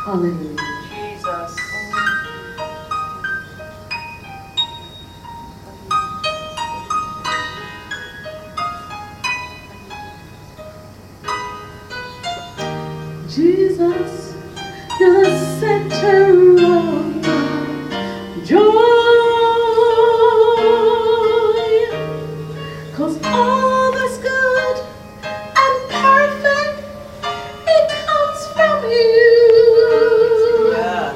Hallelujah. Jesus. Jesus, you're the center of my joy. 'Cause all that's good and perfect, it comes from you. Yes.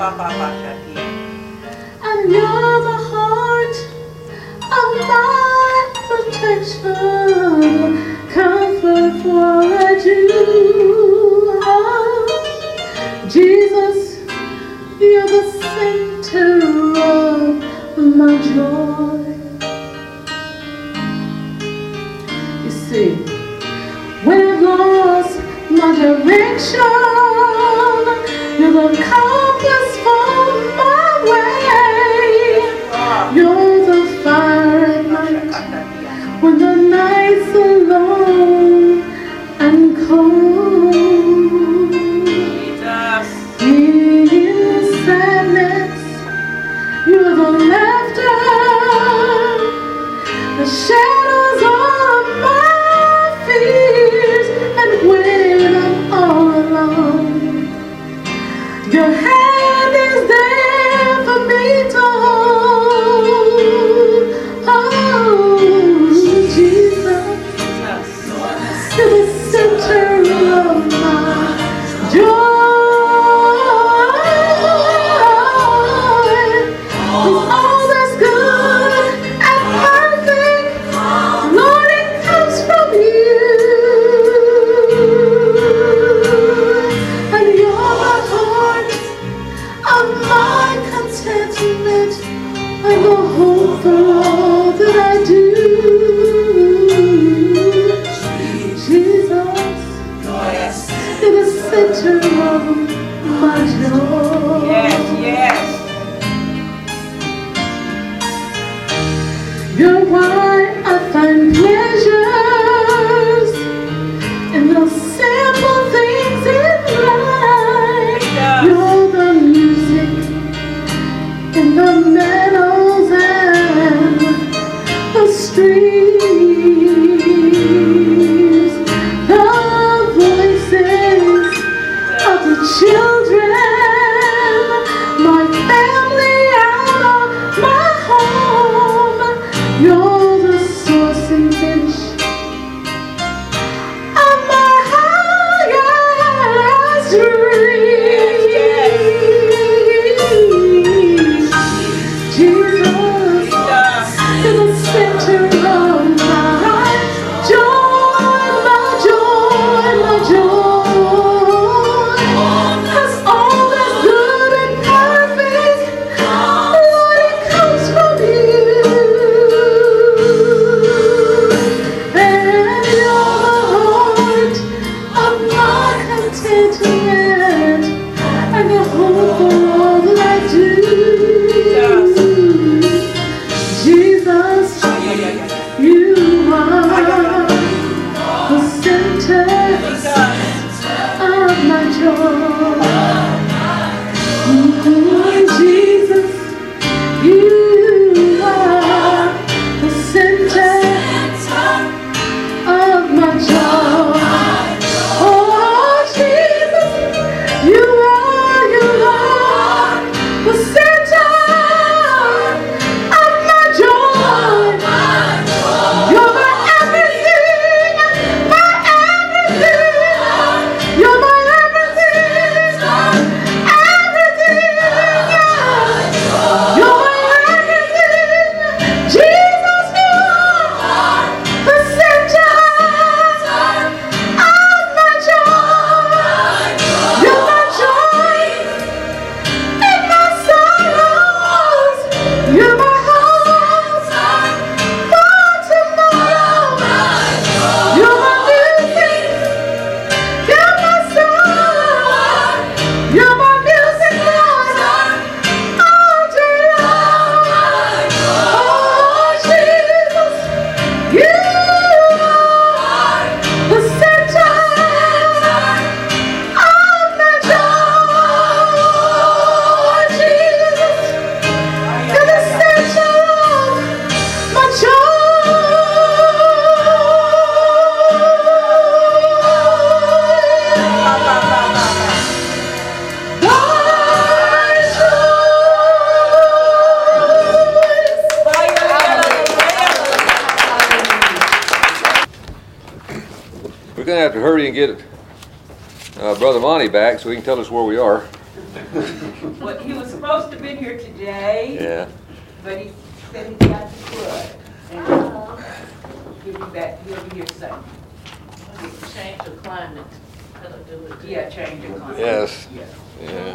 And you're the heart of my protection, comfort for all I do. Jesus, you're the center of my joy. You see, when I've lost my direction, you're the compass for my way. You're the fire at night when the night's alone and cold. In sadness, you're the laughter, the shadows of my fears. And when I'm all alone, your hand is there for me to hold. Oh, Jesus, going to have to hurry and get Brother Monty back so he can tell us where we are. Well, he was supposed to have been here today, Yeah. but he said he got the flood. And he'll be back, he'll be here soon. Change of climate. That'll do it. Yeah, change of climate. Yes. Yeah.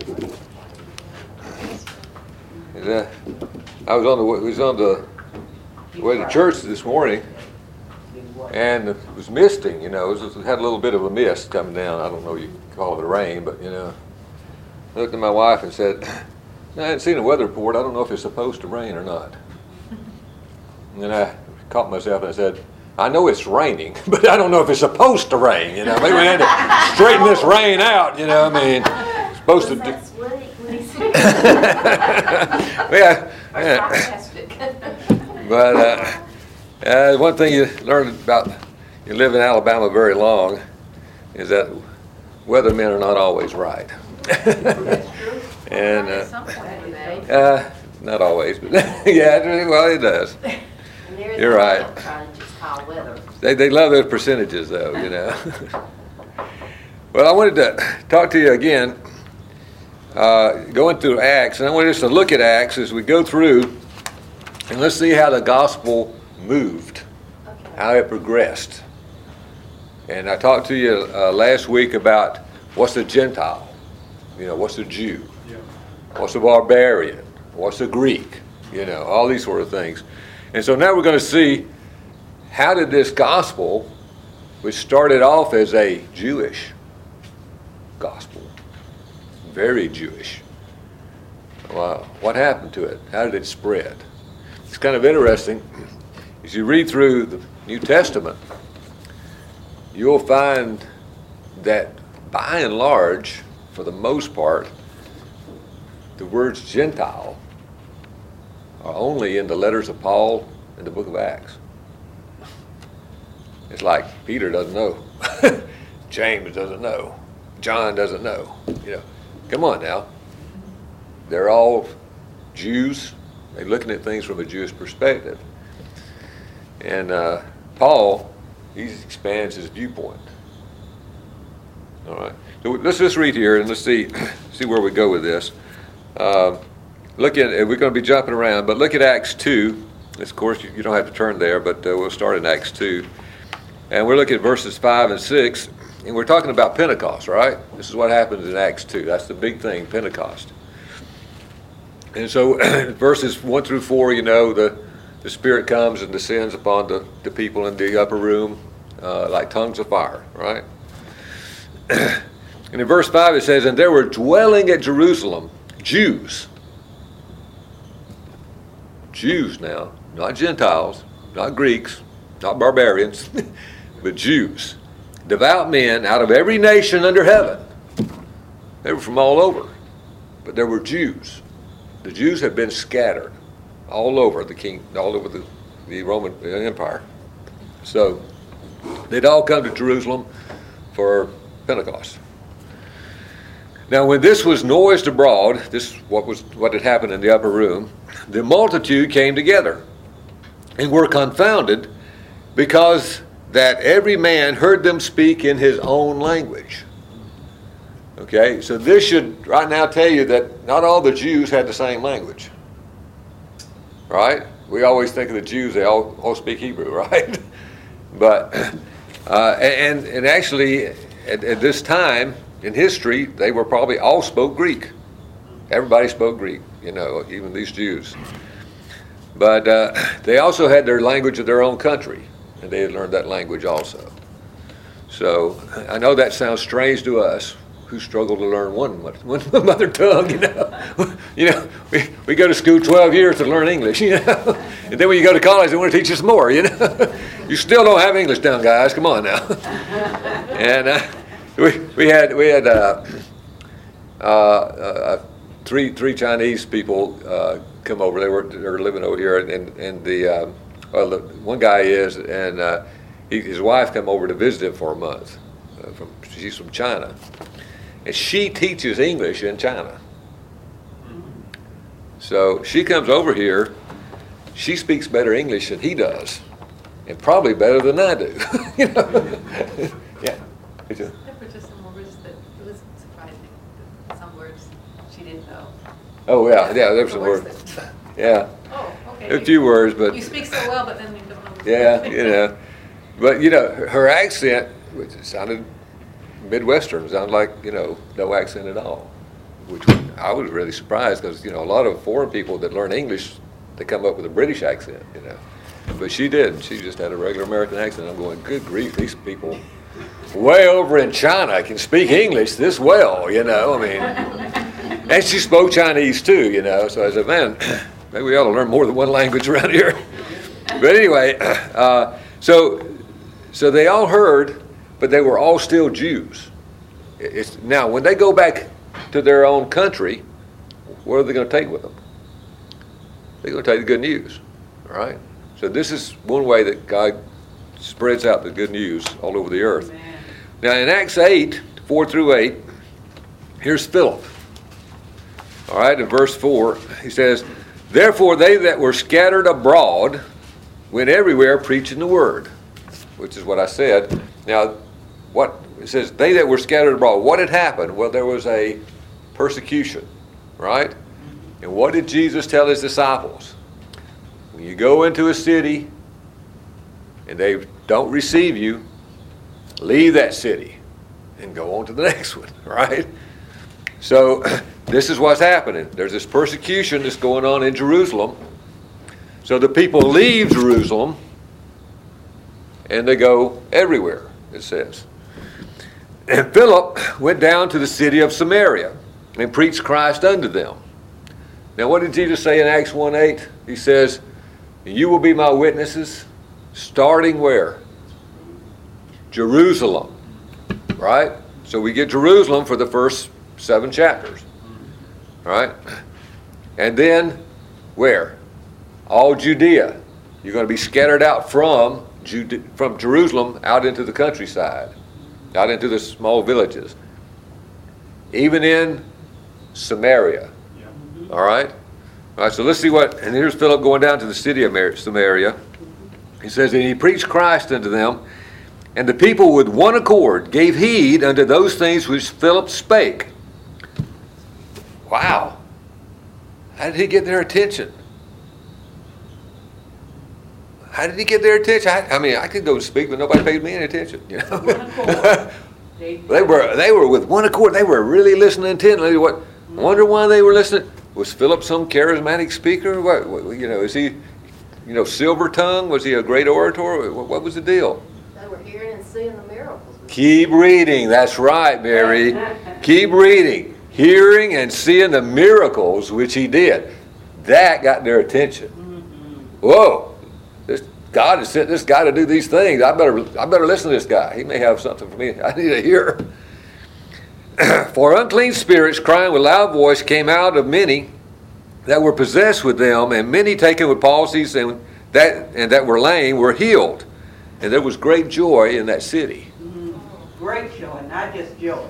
Yeah. I was on the way to church this morning, and it was misting. You know, it had a little bit of a mist coming down. I don't know you call it a rain, but you know. I looked at my wife and said, I hadn't seen a weather report. I don't know if it's supposed to rain or not. And then I caught myself and I said, I know it's raining, but I don't know if it's supposed to rain. You know, maybe we had to straighten this rain out. You know, I mean, it's supposed to do. Yeah. But one thing you learn about, you live in Alabama very long, is that weathermen are not always right. And not always, but yeah, well, it does. You're right. They love those percentages, though, you know. Well, I wanted to talk to you again, going through Acts, and I want us to look at Acts as we go through, and let's see how the gospel moved, how it progressed. And I talked to you last week about what's a Gentile, you know, what's a Jew, what's a barbarian, what's a Greek, you know, all these sort of things. And so now we're going to see how did this gospel, which started off as a Jewish gospel, very Jewish, wow, what happened to it? How did it spread? It's kind of interesting. As you read through the New Testament, you'll find that by and large, for the most part, the words Gentile are only in the letters of Paul and the book of Acts. It's like Peter doesn't know. James doesn't know. John doesn't know. You know, come on now. They're all Jews. They're looking at things from a Jewish perspective. And Paul, he expands his viewpoint. All right. So let's just read here and let's see where we go with this. Look at, we're going to be jumping around, but look at Acts 2. Of course, you don't have to turn there, but we'll start in Acts 2. And we're looking at verses 5 and 6. And we're talking about Pentecost, right? This is what happens in Acts 2. That's the big thing, Pentecost. And so verses 1 through 4, you know, the Spirit comes and descends upon the people in the upper room like tongues of fire, right? And in verse 5 it says, and there were dwelling at Jerusalem Jews now, not Gentiles, not Greeks, not barbarians, but Jews, devout men out of every nation under heaven. They were from all over, but there were Jews. The Jews had been scattered all over all over the Roman Empire. So they'd all come to Jerusalem for Pentecost. Now, when this was noised abroad, this what had happened in the upper room, the multitude came together and were confounded, because that every man heard them speak in his own language. Okay, so this should right now tell you that not all the Jews had the same language. Right? We always think of the Jews, they all speak Hebrew, right? But and actually at this time in history, they were probably all spoke Greek. Everybody spoke Greek, you know, even these Jews. But they also had their language of their own country, and they had learned that language also. So I know that sounds strange to us who struggle to learn one mother tongue, you know. You know, we go to school 12 years to learn English, you know. And then when you go to college, they want to teach us more, you know. You still don't have English down, guys. Come on now. And we had three Chinese people come over. They were living over here, and the one guy is, and his wife come over to visit him for a month. She's from China, and she teaches English in China. So she comes over here. She speaks better English than he does, and probably better than I do. You know? Did you? There were just some words that, it was surprising, that some words she didn't know. Oh, yeah, there were some The words. that- Yeah, Oh, okay. a few words, but You speak so well, but then you don't know. yeah, you know. But, you know, her accent, which sounded Midwestern, sounded like, you know, no accent at all, which I was really surprised because, you know, a lot of foreign people that learn English, they come up with a British accent, you know. But she didn't. She just had a regular American accent. I'm going, good grief, these people way over in China can speak English this well, you know. I mean, and she spoke Chinese too, you know. So I said, man, maybe we ought to learn more than one language around here. But anyway, so they all heard, but they were all still Jews. Now, when they go back to their own country, what are they going to take with them? They're going to take the good news, all right? So this is one way that God spreads out the good news all over the earth. Amen. Now, in Acts 8, 4 through 8, here's Philip. All right, in verse 4, he says, therefore they that were scattered abroad went everywhere preaching the word, which is what I said. Now, what it says, they that were scattered abroad, what had happened? Well, there was a persecution, right? And what did Jesus tell his disciples? When you go into a city and they don't receive you, leave that city and go on to the next one, right? So this is what's happening. There's this persecution that's going on in Jerusalem. So the people leave Jerusalem and they go everywhere, it says. And Philip went down to the city of Samaria and preached Christ unto them. Now what did Jesus say in Acts 1:8? He says, you will be my witnesses, starting where? Jerusalem, right? So we get Jerusalem for the first 7 chapters, right? And then where? All Judea. You're going to be scattered out from Jerusalem out into the countryside, out into the small villages, even in Samaria. All right? All right, so let's see what, and here's Philip going down to the city of Samaria. He says, and he preached Christ unto them, and the people with one accord gave heed unto those things which Philip spake. Wow. How did he get their attention? How did he get their attention? I mean, I could go speak, but nobody paid me any attention. You know? One accord. They were with one accord. They were really listening intently. What? Wonder why they were listening. Was Philip some charismatic speaker? What you know? Is he, you know, silver tongue? Was he a great orator? What was the deal? They were hearing and seeing the miracles. Keep reading. That's right, Mary. Keep reading. Hearing and seeing the miracles which he did. That got their attention. Whoa. God has sent this guy to do these things. I better listen to this guy. He may have something for me I need to hear. For unclean spirits, crying with loud voice, came out of many that were possessed with them, and many taken with palsies and that were lame were healed. And there was great joy in that city. Great joy, not just joy.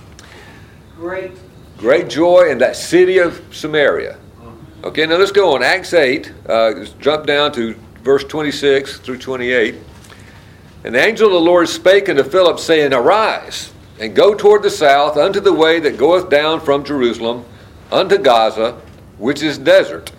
Great joy in that city of Samaria. Okay, now let's go on. Acts 8, let's jump down to verse 26 through 28. And the angel of the Lord spake unto Philip, saying, arise, and go toward the south, unto the way that goeth down from Jerusalem, unto Gaza, which is desert.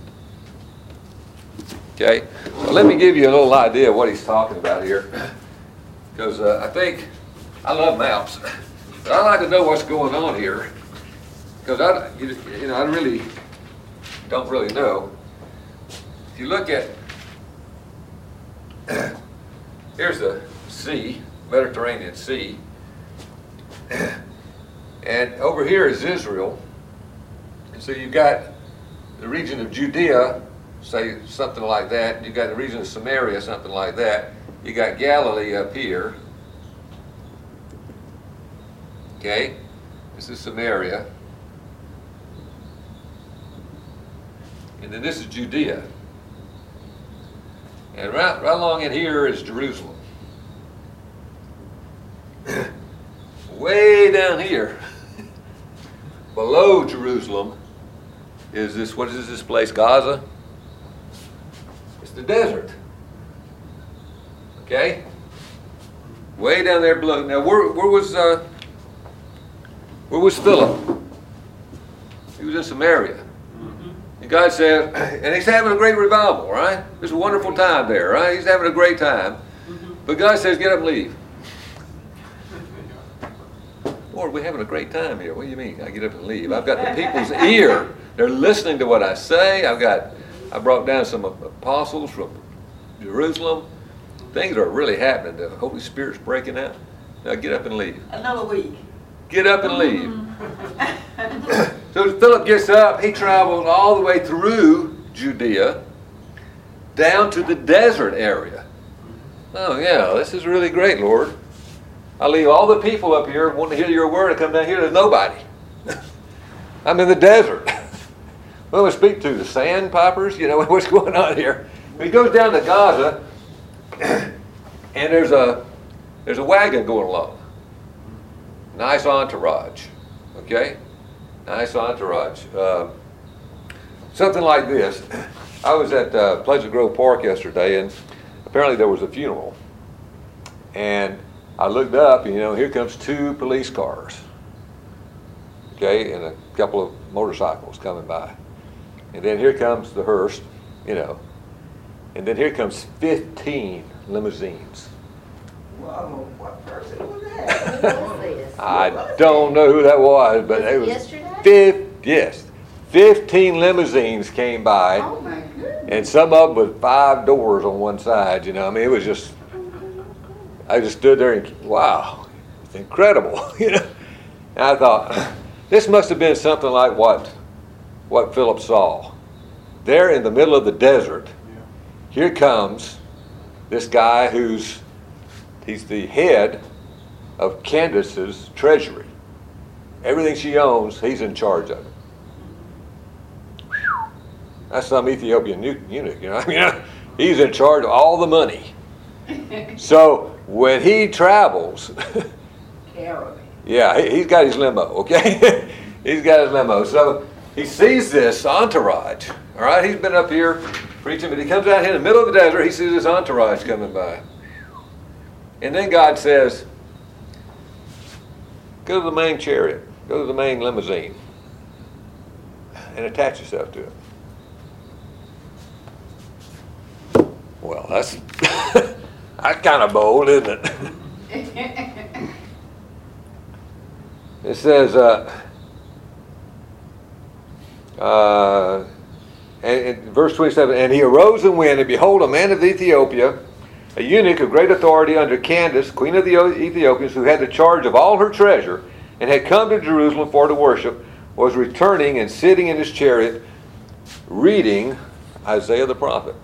Okay, so let me give you a little idea of what he's talking about here. Because I love maps. But I like to know what's going on here. Because I really don't really know. If you look at, here's the sea, Mediterranean Sea. And over here is Israel. And so you've got the region of Judea, say something like that. You've got the region of Samaria, something like that. You got Galilee up here. Okay, this is Samaria. And then this is Judea. And right along in here is Jerusalem. Way down here, below Jerusalem, is this, what is this place, Gaza? It's the desert. Okay? way down there below. Now, where was Philip? He was in Samaria. And God said, and he's having a great revival, right? It's a wonderful time there, right? He's having a great time. But God says, get up and leave. Lord, we're having a great time here. What do you mean? I get up and leave. I've got the people's ear. They're listening to what I say. I brought down some apostles from Jerusalem. Things are really happening. The Holy Spirit's breaking out. Now get up and leave. Another week. Get up and leave. So Philip gets up. He travels all the way through Judea down to the desert area. Oh yeah, this is really great, Lord. I leave all the people up here wanting to hear your word and come down here. There's nobody. I'm in the desert. Well, we speak to the sandpipers. You know, what's going on here? He goes down to Gaza, and there's a wagon going along. Nice entourage. Okay? Nice entourage. Something like this. I was at Pleasant Grove Park yesterday, and apparently there was a funeral. And I looked up, and, here comes 2 police cars. Okay? And a couple of motorcycles coming by. And then here comes the hearse, And then here comes 15 limousines. Whoa, what person was that? What was this? I don't know who that was, but it was Yesterday? 15 limousines came by, Oh my goodness. and some of them with 5 doors on one side. I mean, it was just. I just stood there and wow, it's incredible. And I thought this must have been something like what Philip saw there in the middle of the desert. Here comes this guy he's the head of Candace's treasury. Everything she owns, he's in charge of it. That's some Ethiopian eunuch, I mean, he's in charge of all the money. So when he travels, yeah, he's got his limo, okay? He's got his limo. So he sees this entourage, all right? He's been up here preaching, but he comes out here in the middle of the desert. He sees this entourage coming by. And then God says, go to the main chariot, go to the main limousine, and attach yourself to it. Well, that's kind of bold, isn't it? It says, and verse 27, and he arose and went, and behold, a man of Ethiopia, a eunuch of great authority under Candace, queen of the Ethiopians, who had the charge of all her treasure, and had come to Jerusalem for to worship, was returning and sitting in his chariot, reading Isaiah the prophet.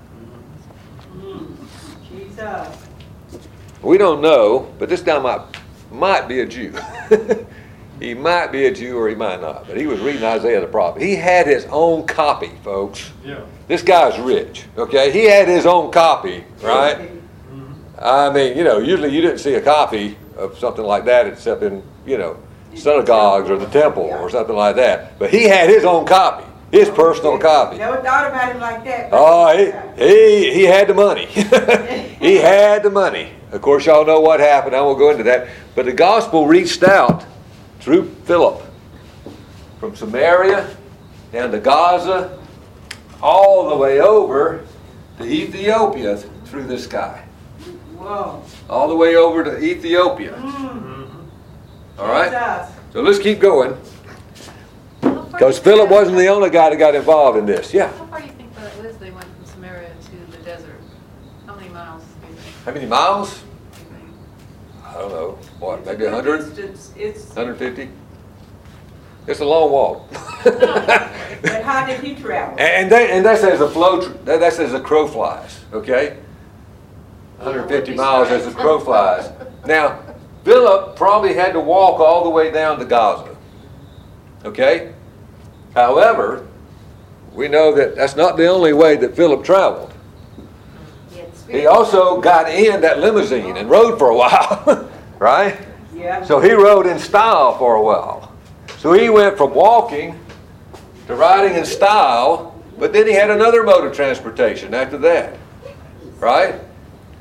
Jesus. We don't know, but this guy might be a Jew. He might be a Jew or he might not, but he was reading Isaiah the prophet. He had his own copy, folks. Yeah. This guy's rich, okay? He had his own copy, right? I mean, usually you didn't see a copy of something like that except in, synagogues or the temple or something like that. But he had his own copy, his personal copy. Never thought about him like that. Oh, he had the money. He had the money. Of course, y'all know what happened. I won't go into that. But the gospel reached out through Philip from Samaria down to Gaza, all the way over to Ethiopia through this guy. Whoa. All the way over to Ethiopia. All right? Jesus. So let's keep going. Because Philip wasn't the only guy that got involved in this. Yeah. How far do you think that was they went from Samaria to the desert? How many miles do you think? How many miles? I don't know. What, maybe 100? It's 150? It's a long walk. But how did he travel? And that's as that's as a crow flies, okay? 150 miles as a crow flies. Now, Philip probably had to walk all the way down to Gaza, okay? However, we know that that's not the only way that Philip traveled. He also got in that limousine and rode for a while, right? Yeah. So he rode in style for a while. So he went from walking to riding in style, but then he had another mode of transportation after that, right?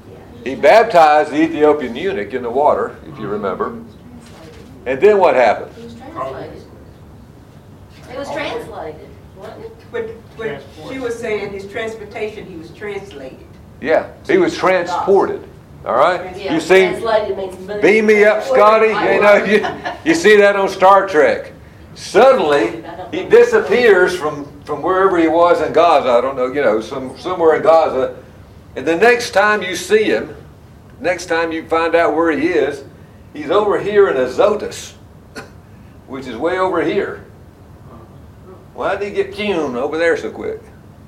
He baptized the Ethiopian eunuch in the water, if you remember. And then what happened? It was translated. It was translated, wasn't it? But she was saying his transportation, he was translated. Yeah, he was transported. All right? Yeah, You see, translated means beam me up, Scotty. You know, you see that on Star Trek. Suddenly, he disappears from wherever he was in Gaza. I don't know, you know, somewhere in Gaza. And the next time you see him, next time you find out where he is, he's over here in Azotus, which is way over here. Why did he get cumed over there so quick?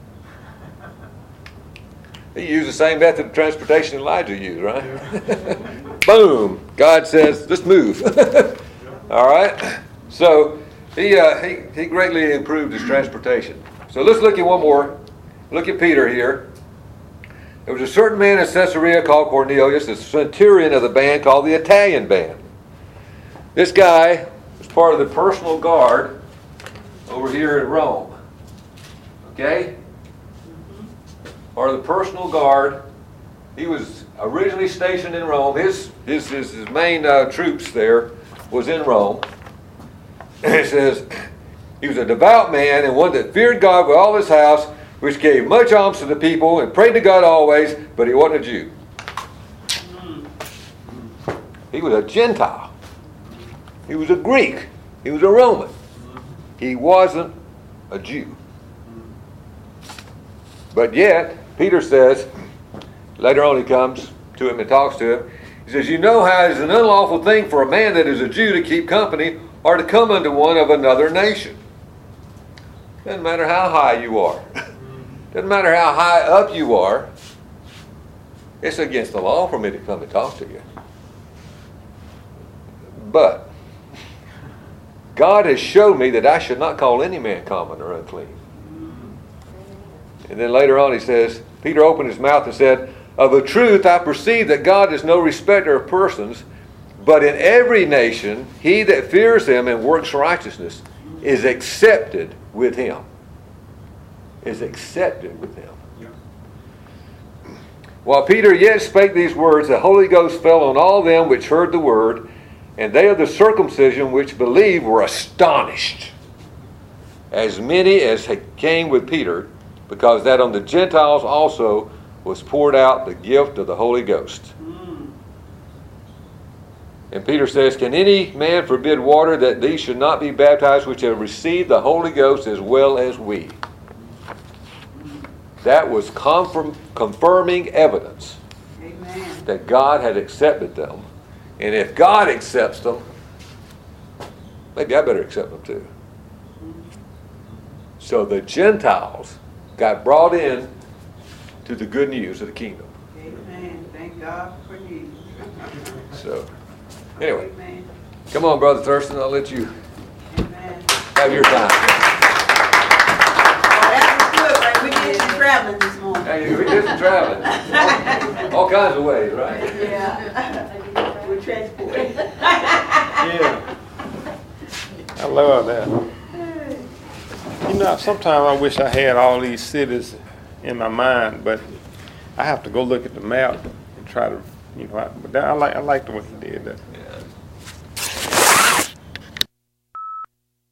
He used the same method of transportation Elijah used, right? Boom! God says, let's move. All right? So he greatly improved his transportation. So let's look at one more. Look at Peter here. There was a certain man in Caesarea called Cornelius, a centurion of the band called the Italian band. This guy was part of the personal guard over here in Rome. Okay? Part of the personal guard. He was originally stationed in Rome. His main troops there was in Rome. And it says, he was a devout man and one that feared God with all his house, which gave much alms to the people and prayed to God always, but he wasn't a Jew. He was a Gentile. He was a Greek. He was a Roman. He wasn't a Jew. But yet, Peter says, later on he comes to him and talks to him. He says, you know how it is an unlawful thing for a man that is a Jew to keep company or to come unto one of another nation. Doesn't matter how high you are. Doesn't matter how high up you are. It's against the law for me to come and talk to you. But God has showed me that I should not call any man common or unclean. And then later on he says, Peter opened his mouth and said, of a truth I perceive that God is no respecter of persons, but in every nation he that fears him and works righteousness is accepted with him. Is accepted with him. Yeah. While Peter yet spake these words, the Holy Ghost fell on all them which heard the word, and they of the circumcision which believed were astonished, as many as came with Peter, because that on the Gentiles also was poured out the gift of the Holy Ghost. And Peter says, can any man forbid water that these should not be baptized which have received the Holy Ghost as well as we? That was confirming evidence. Amen. That God had accepted them. And if God accepts them, maybe I better accept them too. So the Gentiles got brought in to the good news of the kingdom. Amen. Thank God for you. So, anyway, Amen. come on, Brother Thurston, I'll let you Amen. have your time. Oh, that was good, right? We did some traveling this morning. Hey, we did some traveling. All kinds of ways, right? Yeah. We're transported. Yeah. I love that. You know, sometimes I wish I had all these cities in my mind, but I have to go look at the map and try to, you know, but I like the way he did that. Yeah.